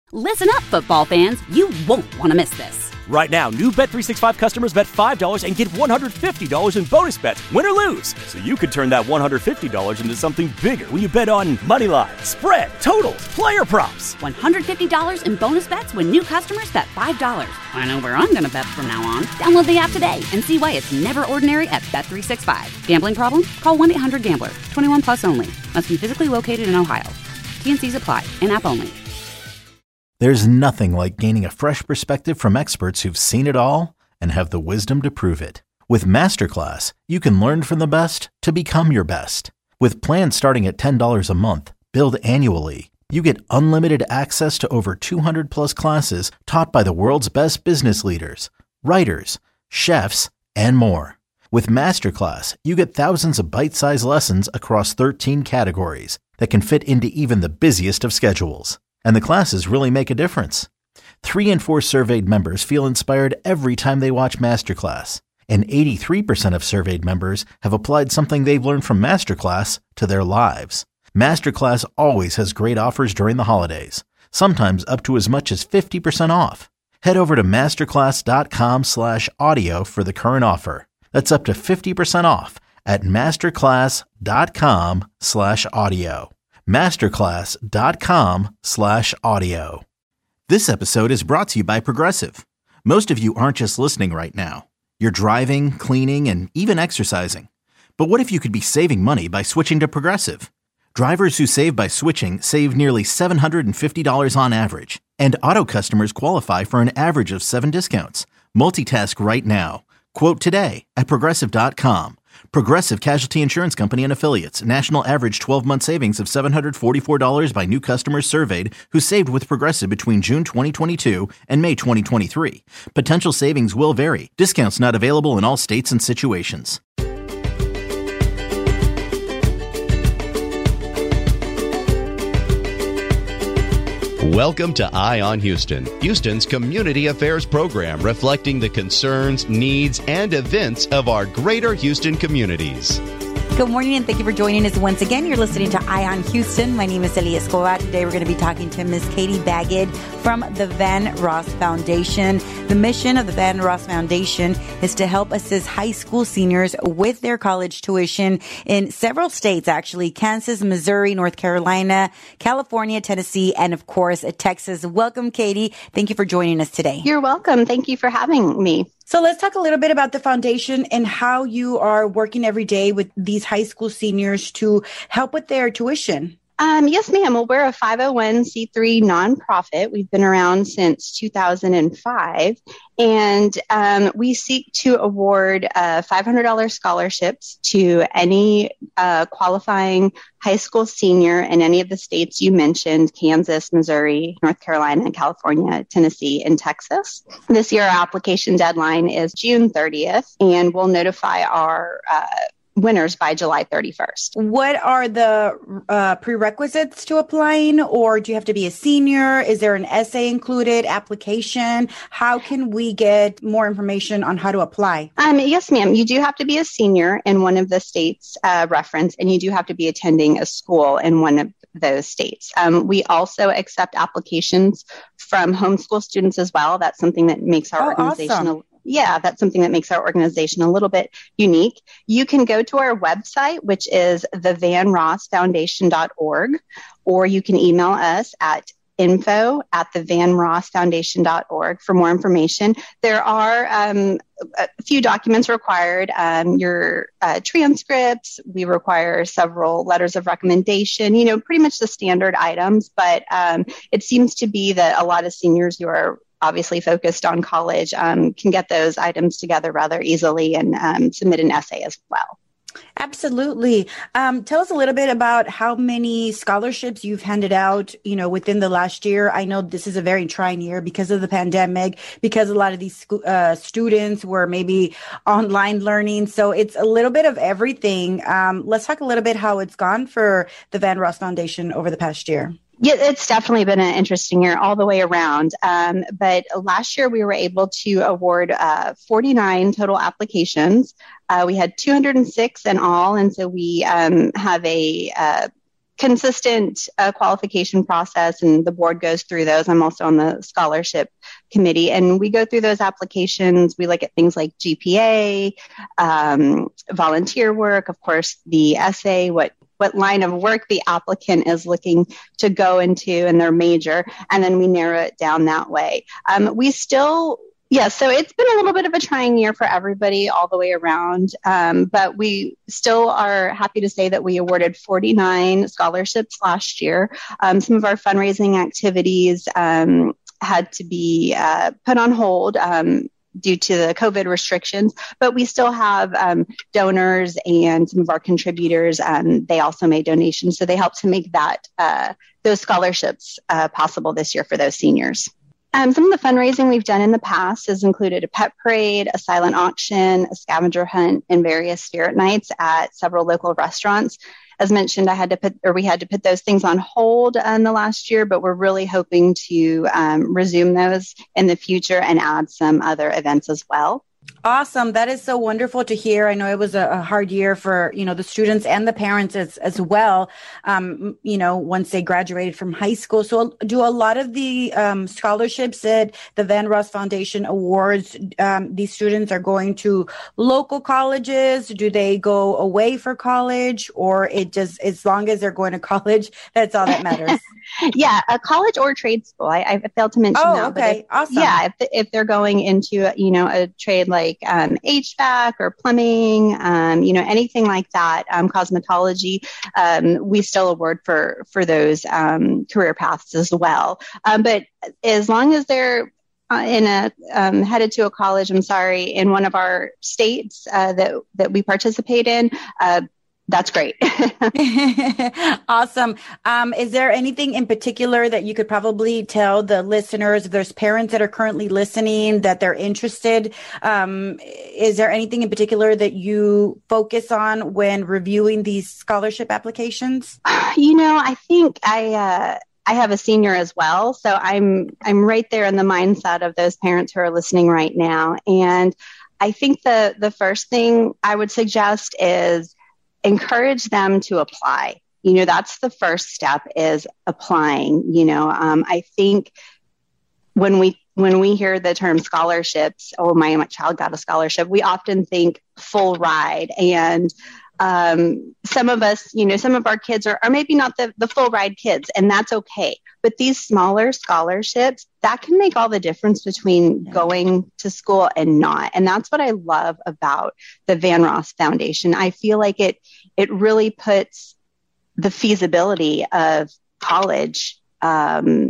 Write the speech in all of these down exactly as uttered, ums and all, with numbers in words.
Listen up, football fans. You won't want to miss this. Right now, new Bet three sixty-five customers bet five dollars and get one hundred fifty dollars in bonus bets, win or lose. So you could turn that one hundred fifty dollars into something bigger when you bet on money line, spread, totals, player props. one hundred fifty dollars in bonus bets when new customers bet five dollars. I know where I'm going to bet from now on. Download the app today and see why it's never ordinary at Bet three sixty-five. Gambling problem? Call one eight hundred gambler. twenty-one plus only. Must be physically located in Ohio. T N Cs apply. In-app only. There's nothing like gaining a fresh perspective from experts who've seen it all and have the wisdom to prove it. With Masterclass, you can learn from the best to become your best. With plans starting at ten dollars a month, billed annually, you get unlimited access to over two hundred plus classes taught by the world's best business leaders, writers, chefs, and more. With Masterclass, you get thousands of bite-sized lessons across thirteen categories that can fit into even the busiest of schedules. And the classes really make a difference. Three in four surveyed members feel inspired every time they watch Masterclass. And eighty-three percent of surveyed members have applied something they've learned from Masterclass to their lives. Masterclass always has great offers during the holidays, sometimes up to as much as fifty percent off. Head over to masterclass.com slash audio for the current offer. That's up to fifty percent off at masterclass.com slash audio. masterclass.com slash audio. This episode is brought to you by Progressive. Most of you aren't just listening right now. You're driving, cleaning, and even exercising. But what if you could be saving money by switching to Progressive? Drivers who save by switching save nearly seven hundred fifty dollars on average. And auto customers qualify for an average of seven discounts. Multitask right now. Quote today at progressive dot com. Progressive Casualty Insurance Company and Affiliates. National average twelve-month savings of seven hundred forty-four dollars by new customers surveyed who saved with Progressive between June twenty twenty-two and May twenty twenty-three. Potential savings will vary. Discounts not available in all states and situations. Welcome to Eye on Houston, Houston's community affairs program reflecting the concerns, needs, and events of our greater Houston communities. Good morning, and thank you for joining us once again. You're listening to Eye on Houston. My name is Elia Escobar. Today we're going to be talking to Miss Katie Baggett from the Van Ross Foundation. The mission of the Van Ross Foundation is to help assist high school seniors with their college tuition in several states, actually. Kansas, Missouri, North Carolina, California, Tennessee, and of course, Texas. Welcome, Katie. Thank you for joining us today. You're welcome. Thank you for having me. So let's talk a little bit about the foundation and how you are working every day with these high school seniors to help with their tuition. Um, yes, ma'am. Well, we're a five oh one c three nonprofit. We've been around since two thousand five, and um, we seek to award uh, five hundred dollars scholarships to any uh, qualifying high school senior in any of the states you mentioned: Kansas, Missouri, North Carolina, California, Tennessee, and Texas. This year, our application deadline is June thirtieth, and we'll notify our uh, winners by July thirty-first. What are the uh, prerequisites to applying, or do you have to be a senior? Is there an essay included, application? How can we get more information on how to apply? Um, yes, ma'am. You do have to be a senior in one of the states uh, referenced, and you do have to be attending a school in one of those states. Um, we also accept applications from homeschool students as well. That's something that makes our oh, organization awesome. a Yeah, that's something that makes our organization a little bit unique. You can go to our website, which is the van ross foundation dot org, or you can email us at info at the van ross foundation dot org for more information. There are um, a few documents required, um, your uh, transcripts. We require several letters of recommendation, you know, pretty much the standard items, but um, it seems to be that a lot of seniors who are obviously focused on college um, can get those items together rather easily and um, submit an essay as well. Absolutely. Um, tell us a little bit about how many scholarships you've handed out, you know, within the last year. I know this is a very trying year because of the pandemic, because a lot of these uh, students were maybe online learning. So it's a little bit of everything. Um, let's talk a little bit how it's gone for the Van Ross Foundation over the past year. Yeah, it's definitely been an interesting year all the way around. Um, but last year we were able to award uh, forty-nine total applications. Uh, we had two hundred six in all. And so we um, have a uh, consistent uh, qualification process, and the board goes through those. I'm also on the scholarship committee, and we go through those applications. We look at things like G P A, um, volunteer work, of course, the essay, what what line of work the applicant is looking to go into and their major, and then we narrow it down that way. Um, we still Yeah, so it's been a little bit of a trying year for everybody all the way around, um, but we still are happy to say that we awarded forty-nine scholarships last year. Um, some of our fundraising activities um, had to be uh, put on hold um, due to the COVID restrictions, but we still have um, donors and some of our contributors. Um, they also made donations, so they helped to make that uh, those scholarships uh, possible this year for those seniors. Um, some of the fundraising we've done in the past has included a pet parade, a silent auction, a scavenger hunt, and various spirit nights at several local restaurants. As mentioned, I had to put, or we had to put those things on hold in the last year, but we're really hoping to um, resume those in the future and add some other events as well. Awesome. That is so wonderful to hear. I know it was a, a hard year for, you know, the students and the parents as, as well, um, you know, once they graduated from high school. So do a lot of the um, scholarships that the Van Ross Foundation awards, um, these students are going to local colleges? Do they go away for college, or it just, as long as they're going to college, that's all that matters? Yeah, a college or trade school. I, I failed to mention oh, that. okay. But if, awesome. Yeah, if, if they're going into, you know, a trade like um, H V A C or plumbing, um, you know, anything like that, um, cosmetology, um, we still award for, for those um, career paths as well. Um, but as long as they're Uh, in a um, headed to a college, I'm sorry, in one of our states uh, that that we participate in, uh, that's great. Awesome. Um, is there anything in particular that you could probably tell the listeners, if there's parents that are currently listening, that they're interested? Um, is there anything in particular that you focus on when reviewing these scholarship applications? You know, I think I. Uh, I have a senior as well, so I'm I'm right there in the mindset of those parents who are listening right now. And I think the the first thing I would suggest is encourage them to apply. You know, that's the first step, is applying. You know, um, I think when we when we hear the term scholarships, oh, my, my child got a scholarship, we often think full ride. And Um, some of us, you know, some of our kids are, are maybe not the, the full ride kids, and that's okay. But these smaller scholarships, that can make all the difference between going to school and not. And that's what I love about the Van Ross Foundation. I feel like it, it really puts the feasibility of college, um,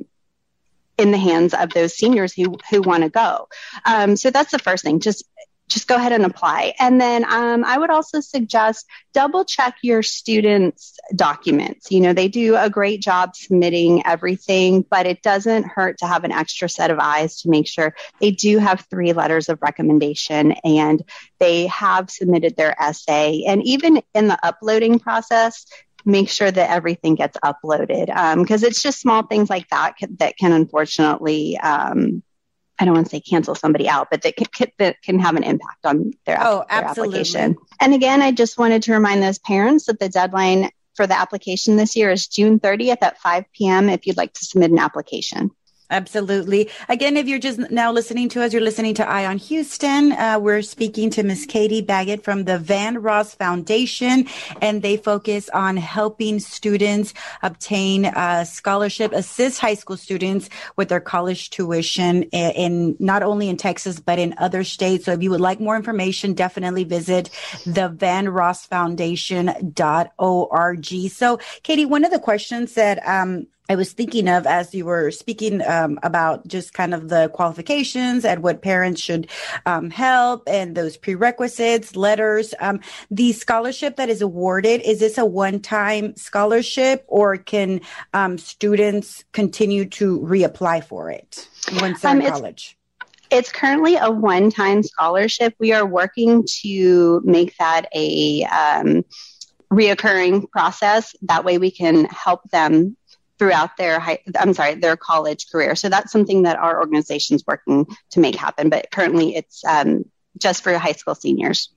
in the hands of those seniors who, who want to go. Um, so that's the first thing. Just Just go ahead and apply. And then um, I would also suggest double check your students' documents. You know, they do a great job submitting everything, but it doesn't hurt to have an extra set of eyes to make sure they do have three letters of recommendation and they have submitted their essay. And even in the uploading process, make sure that everything gets uploaded, because um, it's just small things like that that can unfortunately um, I don't want to say cancel somebody out, but that can, that can have an impact on their, oh, their absolutely. application. And again, I just wanted to remind those parents that the deadline for the application this year is June thirtieth at five p.m. if you'd like to submit an application. Absolutely. Again, if you're just now listening to us, you're listening to Eye on Houston. Uh, we're speaking to Miss Katie Baggett from the Van Ross Foundation, and they focus on helping students obtain a scholarship, assist high school students with their college tuition in, in not only in Texas, but in other states. So if you would like more information, definitely visit the van ross foundation dot org. So Katie, one of the questions that, um, I was thinking of as you were speaking um, about just kind of the qualifications and what parents should um, help and those prerequisites, letters. Um, the scholarship that is awarded, is this a one-time scholarship, or can um, students continue to reapply for it once they're um, in college? It's currently a one-time scholarship. We are working to make that a um, reoccurring process. That way we can help them throughout their high, I'm sorry, their college career. So that's something that our organization's working to make happen. But currently it's um, just for high school seniors.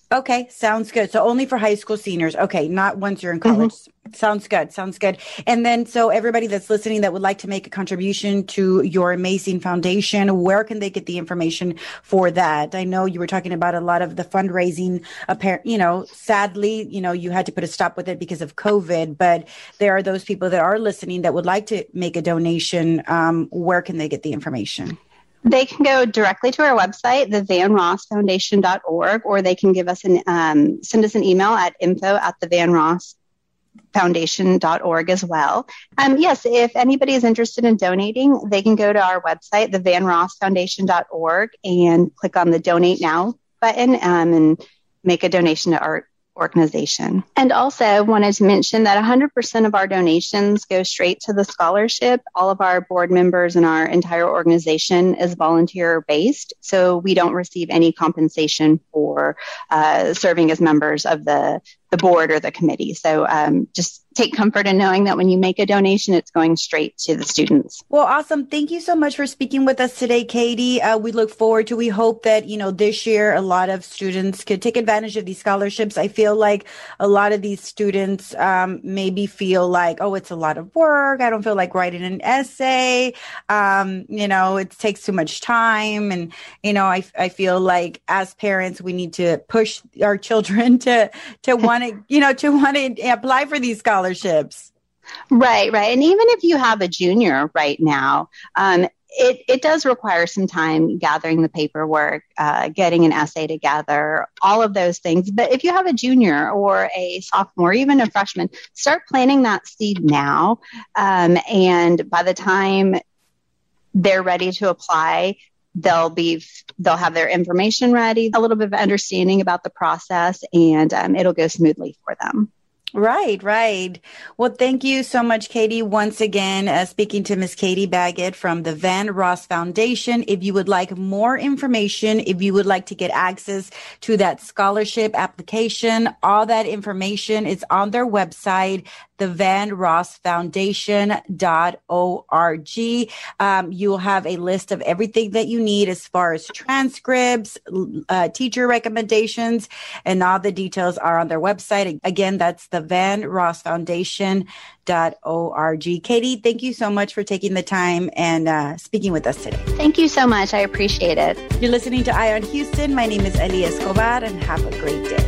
Okay, sounds good. So only for high school seniors. Okay, not once you're in college. Mm-hmm. Sounds good. Sounds good. And then, so everybody that's listening that would like to make a contribution to your amazing foundation, where can they get the information for that? I know you were talking about a lot of the fundraising. Apparent, you know, sadly, you know, you had to put a stop with it because of COVID. But there are those people that are listening that would like to make a donation. Um, where can they get the information? They can go directly to our website, the van ross foundation dot org, or they can give us an um, send us an email at info at the van ross foundation dot org as well. Um, yes, if anybody is interested in donating, they can go to our website, the van ross foundation dot org, and click on the Donate Now button um, and make a donation to our organization. And also wanted to mention that one hundred percent of our donations go straight to the scholarship. All of our board members and our entire organization is volunteer based, so we don't receive any compensation for uh, serving as members of the the board or the committee. So um, just take comfort in knowing that when you make a donation, it's going straight to the students. Well, awesome. Thank you so much for speaking with us today, Katie. Uh, we look forward to, we hope that, you know, this year, a lot of students could take advantage of these scholarships. I feel like a lot of these students um, maybe feel like, oh, it's a lot of work. I don't feel like writing an essay. Um, you know, it takes too much time. And, you know, I, I feel like as parents, we need to push our children to, to want to, you know, to want to apply for these scholarships. Scholarships. Right, right. And even if you have a junior right now, um, it, it does require some time gathering the paperwork, uh, getting an essay together, all of those things. But if you have a junior or a sophomore, even a freshman, start planting that seed now. Um, and by the time they're ready to apply, they'll be, they'll have their information ready, a little bit of understanding about the process, and um, it'll go smoothly for them. Right, right. Well, thank you so much, Katie. Once again, uh, speaking to Miss Katie Baggett from the Van Ross Foundation. If you would like more information, if you would like to get access to that scholarship application, all that information is on their website, the van ross foundation dot org. Um, you'll have a list of everything that you need as far as transcripts, uh, teacher recommendations, and all the details are on their website. Again, that's the van ross foundation dot org. Katie, thank you so much for taking the time and uh, speaking with us today. Thank you so much. I appreciate it. You're listening to Eye on Houston. My name is Elia Escobar, and have a great day.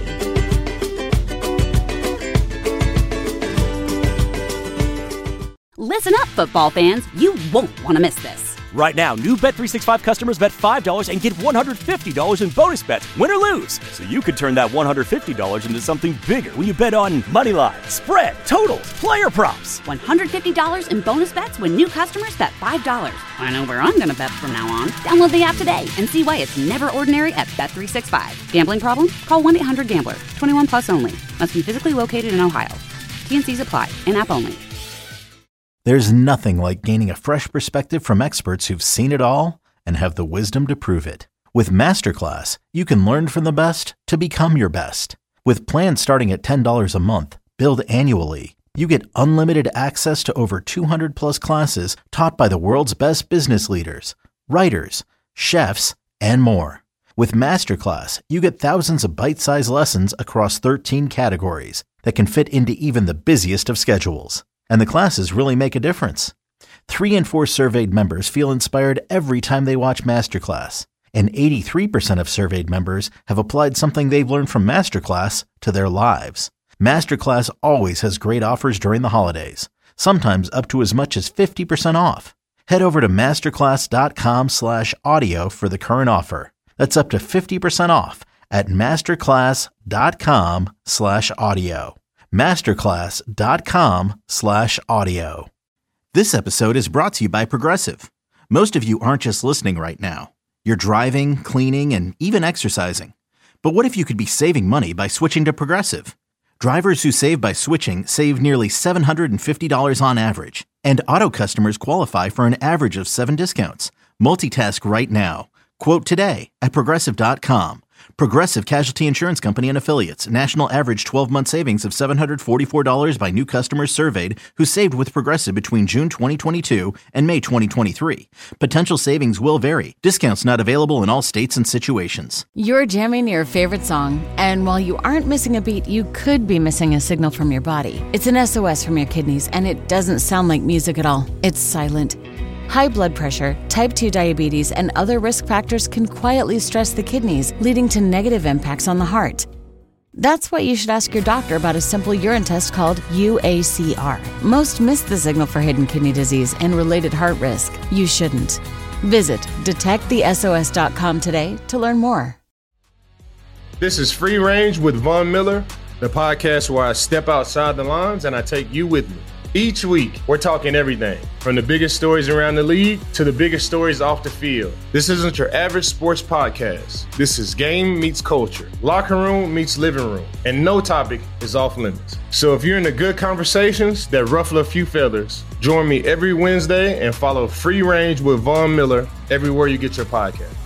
Listen up, football fans. You won't want to miss this. Right now, new Bet three sixty-five customers bet five dollars and get one hundred fifty dollars in bonus bets, win or lose. So you could turn that one hundred fifty dollars into something bigger when you bet on money line, spread, totals, player props. one hundred fifty dollars in bonus bets when new customers bet five dollars. I know where I'm going to bet from now on. Download the app today and see why it's never ordinary at Bet three sixty-five. Gambling problem? Call one eight hundred gambler. twenty-one plus only. Must be physically located in Ohio. T and C's apply. In-app only. There's nothing like gaining a fresh perspective from experts who've seen it all and have the wisdom to prove it. With Masterclass, you can learn from the best to become your best. With plans starting at ten dollars a month, billed annually, you get unlimited access to over two hundred plus classes taught by the world's best business leaders, writers, chefs, and more. With Masterclass, you get thousands of bite-sized lessons across thirteen categories that can fit into even the busiest of schedules. And the classes really make a difference. Three in four surveyed members feel inspired every time they watch Masterclass. And eighty-three percent of surveyed members have applied something they've learned from Masterclass to their lives. Masterclass always has great offers during the holidays, sometimes up to as much as fifty percent off. Head over to masterclass.com slash audio for the current offer. That's up to fifty percent off at masterclass.com slash audio. masterclass.com slash audio. This episode is brought to you by Progressive. Most of you aren't just listening right now. You're driving, cleaning, and even exercising. But what if you could be saving money by switching to Progressive? Drivers who save by switching save nearly seven hundred fifty dollars on average. And auto customers qualify for an average of seven discounts. Multitask right now. Quote today at progressive dot com. Progressive Casualty Insurance Company and Affiliates. National average twelve-month savings of seven hundred forty-four dollars by new customers surveyed who saved with Progressive between June twenty twenty-two and May twenty twenty-three. Potential savings will vary. Discounts not available in all states and situations. You're jamming your favorite song, and while you aren't missing a beat, you could be missing a signal from your body. It's an S O S from your kidneys, and it doesn't sound like music at all. It's silent. High blood pressure, type two diabetes, and other risk factors can quietly stress the kidneys, leading to negative impacts on the heart. That's why you should ask your doctor about a simple urine test called U A C R. Most miss the signal for hidden kidney disease and related heart risk. You shouldn't. Visit detect the S O S dot com today to learn more. This is Free Range with Von Miller, the podcast where I step outside the lines and I take you with me. Each week, we're talking everything from the biggest stories around the league to the biggest stories off the field. This isn't your average sports podcast. This is game meets culture, locker room meets living room, and no topic is off limits. So if you're into good conversations that ruffle a few feathers, join me every Wednesday and follow Free Range with Von Miller everywhere you get your podcast.